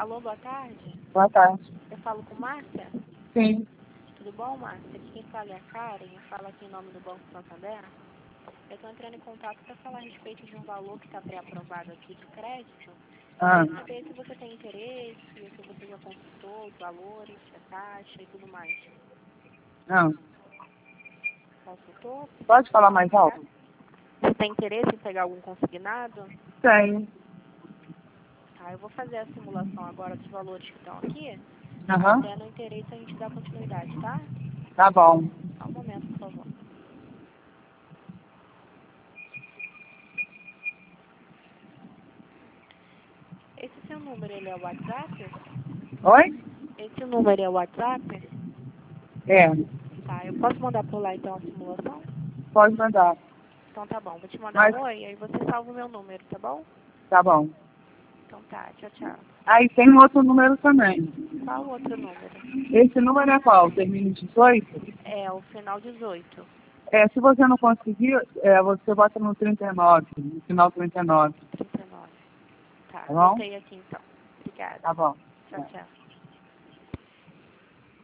Alô, boa tarde. Boa tarde. Eu falo com Márcia? Sim. Tudo bom, Márcia? Aqui quem fala é a Karen, eu falo aqui em nome do Banco Santander. Eu estou entrando em contato para falar a respeito de um valor que está pré-aprovado aqui de crédito. Ah, Queria saber se você tem interesse, se você já consultou os valores, a taxa e tudo mais. não. Consultou? Pode falar mais alto? Você tem interesse em pegar algum consignado? Tenho. Tá, eu vou fazer a simulação agora dos valores que estão aqui. Aham. Tendo interesse, a gente dá continuidade, tá? Tá bom. Só um momento, por favor. Esse seu número, ele é o WhatsApp? Oi? Esse número é o WhatsApp? É. Tá, eu posso mandar por lá então a simulação? Pode mandar. Então tá bom, vou te mandar Mas, um oi, aí você salva o meu número, tá bom? tá bom. Então tá, tchau, tchau. Aí tem um outro número também. Qual o outro número? Esse número é qual? Termina em 18? É o final 18. É, se você não conseguir, você bota no 39, no final 39. 39. Tá, Tá bom? anotei aqui então. Obrigada. Tá bom. Tchau, tchau.